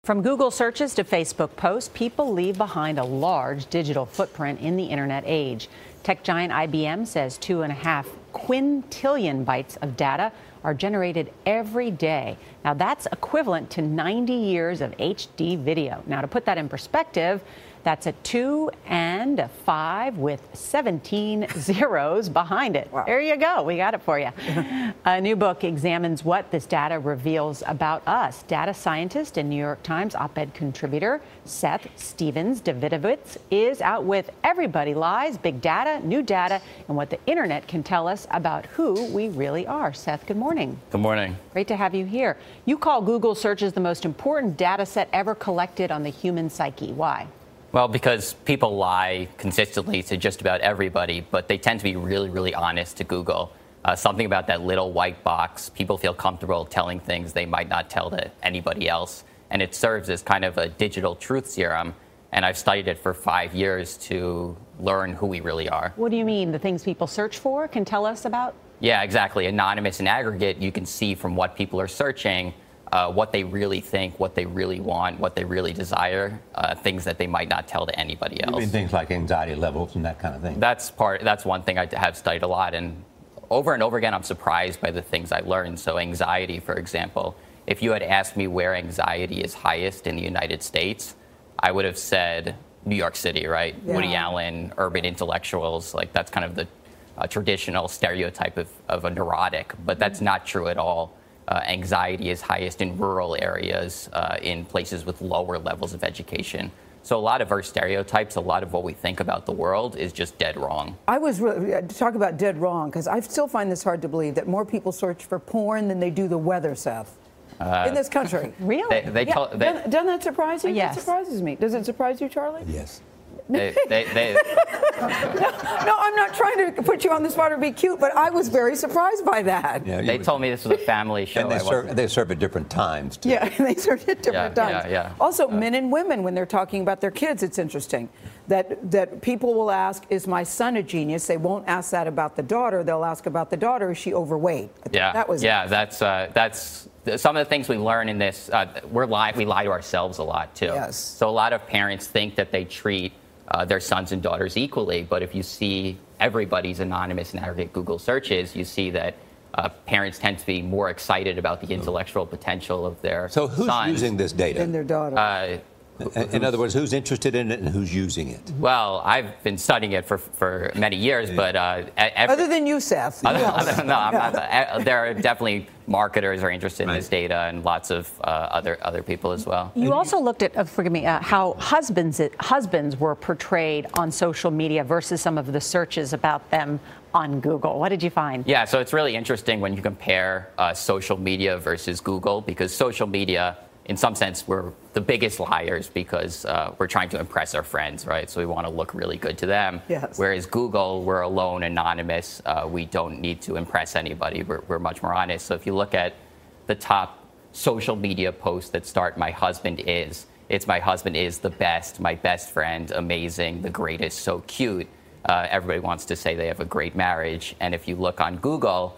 From Google searches to Facebook posts, people leave behind a large digital footprint in the internet age. Tech giant IBM says 2.5 quintillion bytes of data are generated every day. Now that's equivalent to 90 years of HD video. Now to put that in perspective, that's a 2 and a 5 with 17 zeros behind it. Wow. There you go. We got it for you. A new book examines what this data reveals about us. Data scientist and New York Times op-ed contributor Seth Stephens-Davidowitz is out with Everybody Lies, Big Data, New Data, and what the internet can tell us about who we really are. Seth, good morning. Good morning. Great to have you here. You call Google searches the most important data set ever collected on the human psyche. Why? Well, because people lie consistently to just about everybody, but they tend to be really, really honest to Google. Something about that little white box, people feel comfortable telling things they might not tell to anybody else. And it serves as kind of a digital truth serum. And I've studied it for 5 years to learn who we really are. What do you mean? The things people search for can tell us about? Yeah, exactly. Anonymous and aggregate, you can see from what people are searching what they really think, what they really want, what they really desire, things that they might not tell to anybody else. You mean things like anxiety levels and that kind of thing? That's one thing I have studied a lot, and over again, I'm surprised by the things I learned. So anxiety, for example, if you had asked me where anxiety is highest in the United States, I would have said New York City, right? Yeah. Woody Allen, urban intellectuals, like that's kind of the traditional stereotype of a neurotic, but that's not true at all. Anxiety is highest in rural areas, in places with lower levels of education. So a lot of our stereotypes, a lot of what we think about the world is just dead wrong. I was talk about dead wrong because I still find this hard to believe that more people search for porn than they do the weather, Seth, in this country. Really? Doesn't that surprise you? Yes. It surprises me. Does it surprise you, Charlie? Yes. No, I'm not trying to put you on the spot or be cute, but I was very surprised by that. Yeah, They told me this was a family show. And they serve at different times, too. Yeah, they search at different times. Yeah. Also, men and women, when they're talking about their kids, it's interesting that people will ask, is my son a genius? They won't ask that about the daughter. They'll ask about the daughter, is she overweight? That's some of the things we learn in this. We lie to ourselves a lot, too. Yes. So a lot of parents think that they treat their sons and daughters equally, but if you see everybody's anonymous and aggregate Google searches, you see that parents tend to be more excited about the intellectual potential of their So who's sons using this data? And their daughter. In other words, who's interested in it and who's using it? Well, I've been studying it for many years, but Other than you, Seth. No, I'm not. There are definitely marketers are interested in this data, and lots of other people as well. You also looked at, how husbands were portrayed on social media versus some of the searches about them on Google. What did you find? Yeah, so it's really interesting when you compare social media versus Google, because social media, in some sense, we're the biggest liars because we're trying to impress our friends, right? So we want to look really good to them. Yes. Whereas Google, we're alone, anonymous. We don't need to impress anybody. We're much more honest. So if you look at the top social media posts that start, my husband is the best, my best friend, amazing, the greatest, so cute. Everybody wants to say they have a great marriage. And if you look on Google,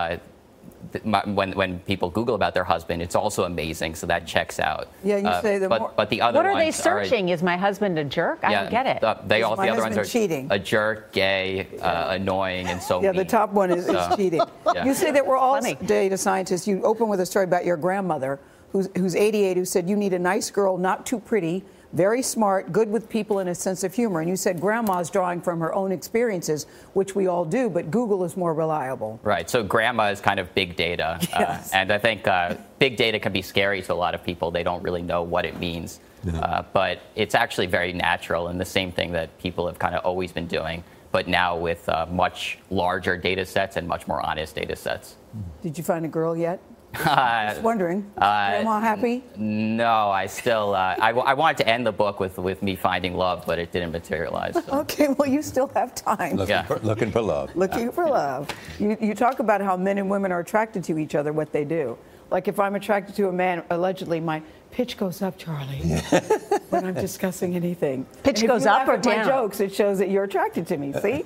when people Google about their husband, it's also amazing, so that checks out. Yeah, you say the more. But the other ones What are they searching? Is my husband a jerk? I don't get it. The other ones are cheating. A jerk, gay, annoying, and so Yeah, mean. the top one is cheating. Yeah. You say that we're all Funny. data scientists. You open with a story about your grandmother, who's 88, who said you need a nice girl, not too pretty, very smart, good with people, and a sense of humor. And you said grandma's drawing from her own experiences, which we all do, but Google is more reliable. Right. So grandma is kind of big data. Yes. And I think big data can be scary to a lot of people. They don't really know what it means. But it's actually very natural, and the same thing that people have kind of always been doing, but now with much larger data sets and much more honest data sets. Did you find a girl yet? Just wondering. Grandma happy? No, I still. I wanted to end the book with me finding love, but it didn't materialize. So. Okay, well, you still have time. Looking for love. Looking for love. You talk about how men and women are attracted to each other, what they do. Like if I'm attracted to a man, allegedly, my pitch goes up, Charlie, when I'm discussing anything. Pitch goes up or down? If you laugh at my down? jokes, it shows that you're attracted to me, see?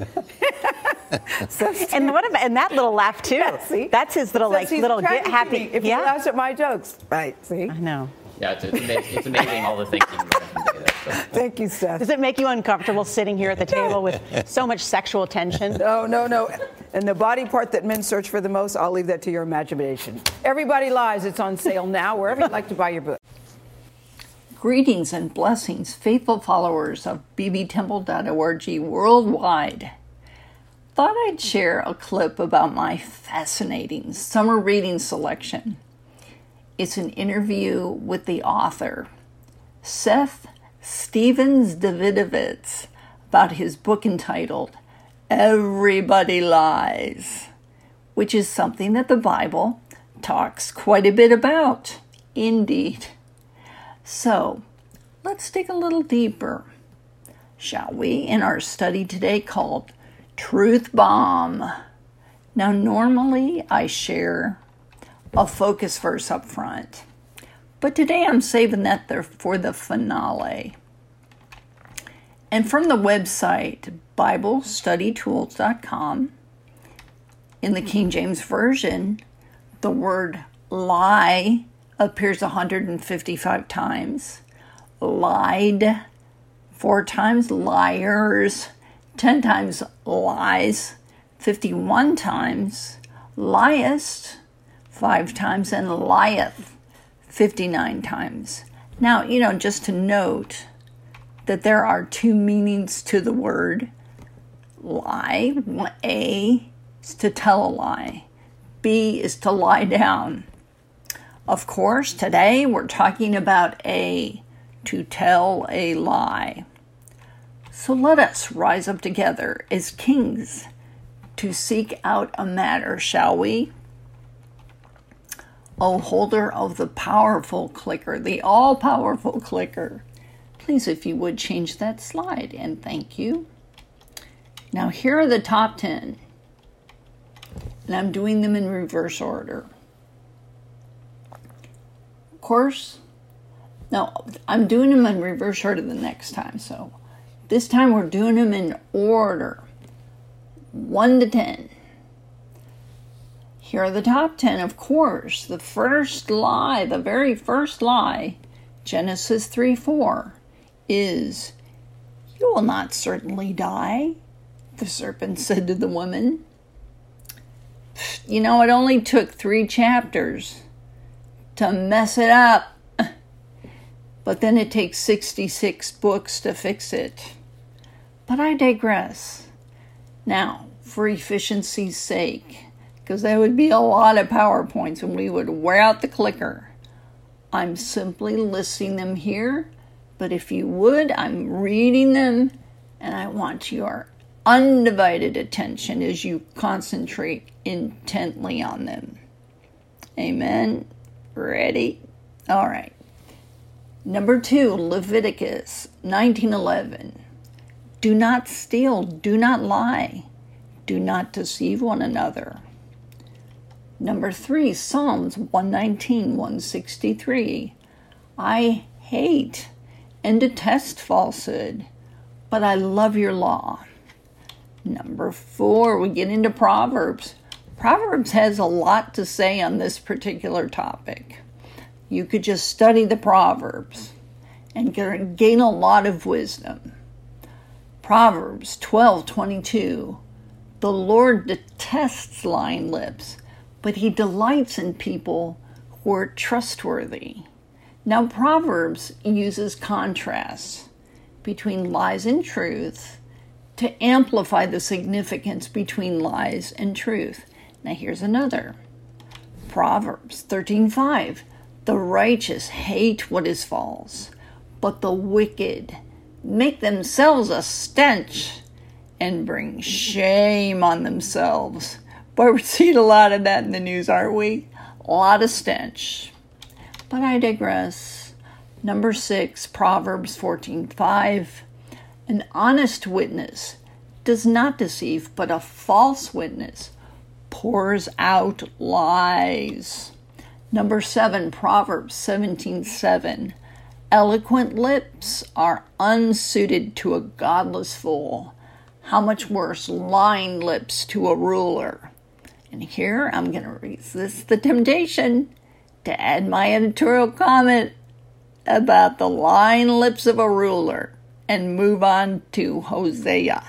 And and that little laugh too. Yeah, see? That's his little Says he's little attracted to happy. me if he laughs at my jokes. Right, see? I know. Yeah, it's amazing all the things you can learn from data. So. Thank you, Seth. Does it make you uncomfortable sitting here at the table with so much sexual tension? No. And the body part that men search for the most, I'll leave that to your imagination. Everybody Lies. It's on sale now, wherever you'd like to buy your book. Greetings and blessings, faithful followers of bbtemple.org worldwide. Thought I'd share a clip about my fascinating summer reading selection. It's an interview with the author, Seth Stephens-Davidowitz, about his book entitled Everybody Lies, which is something that the Bible talks quite a bit about, indeed. So, let's dig a little deeper, shall we, in our study today called Truth Bomb. Now, normally I share a focus verse up front, but today I'm saving that there for the finale. And from the website BibleStudyTools.com, in the King James Version, the word lie appears 155 times, lied 4 times, liars 10 times, lies 51 times, liest 5 times, and lieth 59 times. Now, just to note that there are 2 meanings to the word lie. A is to tell a lie. B is to lie down. Of course, today we're talking about A, to tell a lie. So let us rise up together as kings to seek out a matter, shall we? O holder of the powerful clicker, the all-powerful clicker, please, if you would, change that slide, and thank you. Now, here are the top 10, and I'm doing them in reverse order. Of course, no, I'm doing them in reverse order the next time, so this time we're doing them in order, 1 to 10. Here are the top 10, of course. The first lie, the very first lie, Genesis 3:4, is, "You will not certainly die," the serpent said to the woman. It only took 3 chapters to mess it up. But then it takes 66 books to fix it. But I digress. Now, for efficiency's sake, because there would be a lot of PowerPoints and we would wear out the clicker, I'm simply listing them here. But if you would, I'm reading them, and I want your undivided attention as you concentrate intently on them. Amen? Ready? All right. Number 2, Leviticus 19:11. Do not steal, do not lie, do not deceive one another. Number 3, Psalms 119, 163. I hate and detest falsehood, but I love your law. Number 4, we get into Proverbs. Proverbs has a lot to say on this particular topic. You could just study the Proverbs and gain a lot of wisdom. Proverbs 12:22. The Lord detests lying lips, but he delights in people who are trustworthy. Now, Proverbs uses contrasts between lies and truth to amplify the significance between lies and truth. Now, here's another. Proverbs 13:5. The righteous hate what is false, but the wicked make themselves a stench and bring shame on themselves. Boy, we're seeing a lot of that in the news, aren't we? A lot of stench. But I digress. Number 6, Proverbs 14:5. An honest witness does not deceive, but a false witness pours out lies. Number 7, Proverbs 17:7. Eloquent lips are unsuited to a godless fool. How much worse lying lips to a ruler. And here I'm going to resist the temptation to add my editorial comment. about the lying lips of a ruler and move on to Hosea.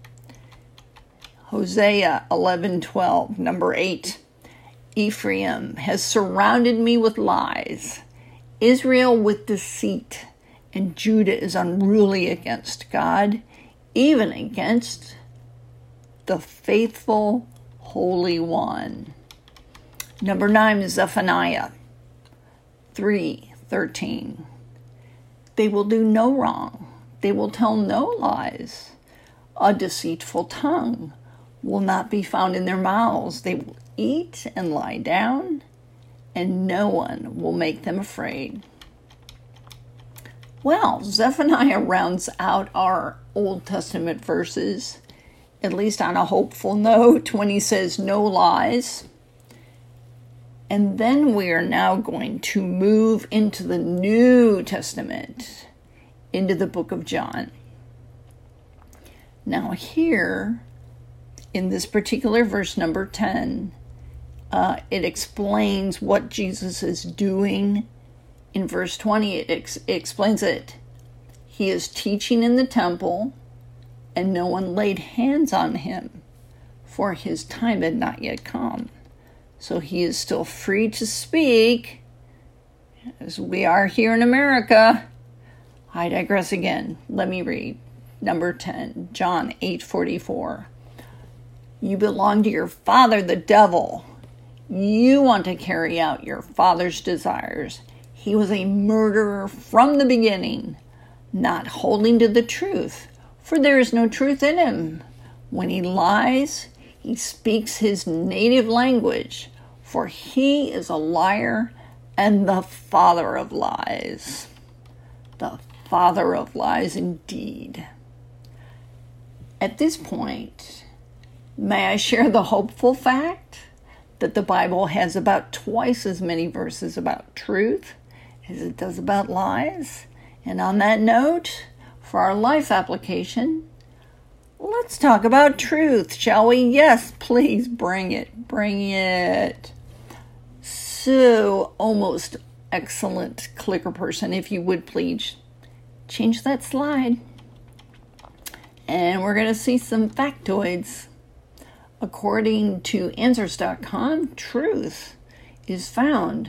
Hosea 11:12, number 8. Ephraim has surrounded me with lies, Israel with deceit, and Judah is unruly against God, even against the faithful Holy One. Number 9 is Zephaniah 3:13. They will do no wrong. They will tell no lies. A deceitful tongue will not be found in their mouths. They will eat and lie down, and no one will make them afraid. Well, Zephaniah rounds out our Old Testament verses, at least on a hopeful note, when he says no lies. And then we are now going to move into the New Testament, into the book of John. Now here, in this particular verse, number 10, it explains what Jesus is doing. In verse 20, it explains that he is teaching in the temple, and no one laid hands on him, for his time had not yet come. So he is still free to speak, as we are here in America. I digress again. Let me read. Number 10, John 8:44. You belong to your father, the devil. You want to carry out your father's desires. He was a murderer from the beginning, not holding to the truth, for there is no truth in him. When he lies, he speaks his native language, for he is a liar and the father of lies. The father of lies indeed. At this point, may I share the hopeful fact that the Bible has about twice as many verses about truth as it does about lies? And on that note, for our life application, let's talk about truth, shall we? Yes, please, bring it. Bring it. So, almost excellent clicker person, if you would please change that slide. And we're going to see some factoids. According to Answers.com, truth is found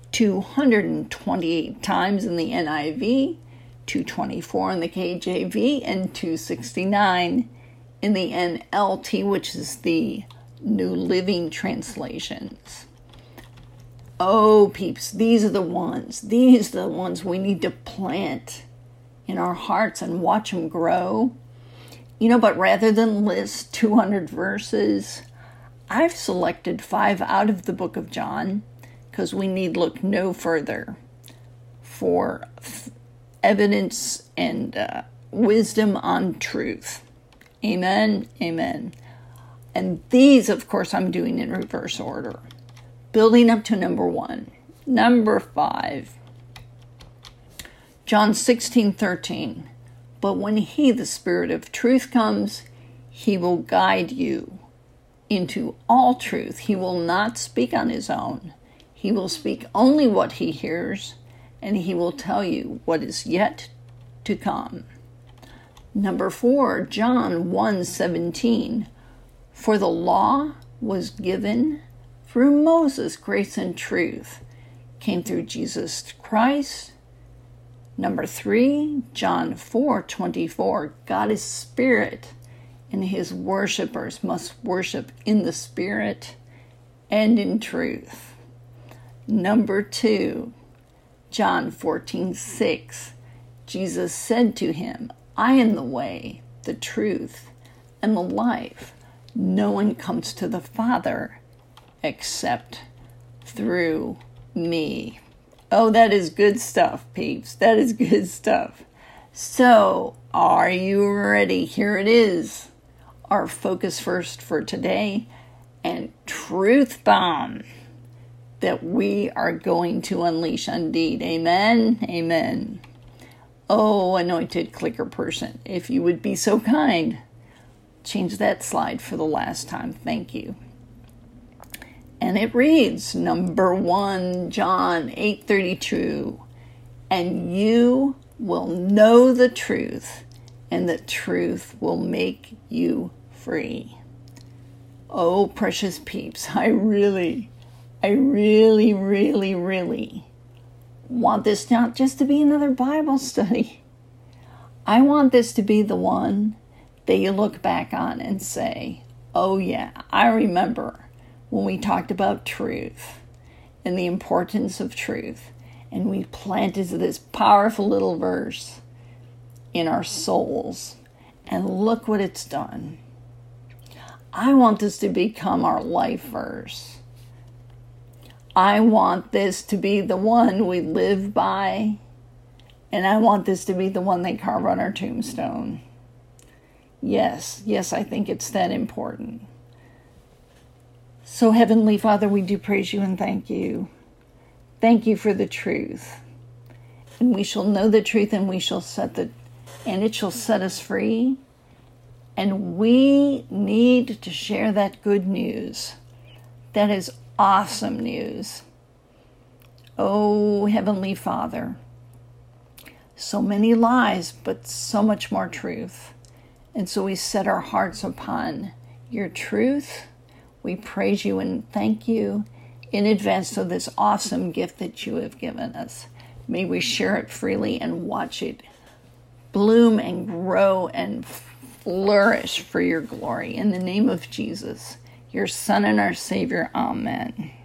228 times in the NIV, 224 in the KJV, and 269 in the NLT, which is the New Living Translations. Oh, peeps, these are the ones we need to plant in our hearts and watch them grow. But rather than list 200 verses, I've selected 5 out of the book of John, because we need look no further for evidence and wisdom on truth. Amen, amen. And these, of course, I'm doing in reverse order, building up to number 1. Number 5, John 16:13. But when he, the Spirit of truth, comes, he will guide you into all truth. He will not speak on his own. He will speak only what he hears, and he will tell you what is yet to come. Number 4, John 1:17. For the law was given through Moses, grace and truth came through Jesus Christ. Number 3, John 4:24. God is spirit, and his worshipers must worship in the spirit and in truth. Number 2, John 14:6. Jesus said to him, I am the way, the truth, and the life. No one comes to the Father except through me. Oh, that is good stuff, peeps. That is good stuff. So, are you ready? Here it is. Our focus first for today, and truth bomb that we are going to unleash indeed. Amen? Amen. Oh, anointed clicker person, if you would be so kind, change that slide for the last time. Thank you. And it reads, number 1, John 8:32. and you will know the truth, and the truth will make you free. Oh, precious peeps, I really want this not just to be another Bible study. I want this to be the one that you look back on and say, oh yeah, I remember when we talked about truth and the importance of truth, and we planted this powerful little verse in our souls, and look what it's done. I want this to become our life verse. I want this to be the one we live by, and I want this to be the one they carve on our tombstone. Yes, I think it's that important. So, Heavenly Father, we do praise you and thank you. Thank you for the truth. And we shall know the truth, and we shall and it shall set us free. And we need to share that good news. That is awesome news. Oh, Heavenly Father, so many lies, but so much more truth. And so we set our hearts upon your truth. We praise you and thank you in advance for this awesome gift that you have given us. May we share it freely and watch it bloom and grow and flourish for your glory. In the name of Jesus, your Son and our Savior, amen.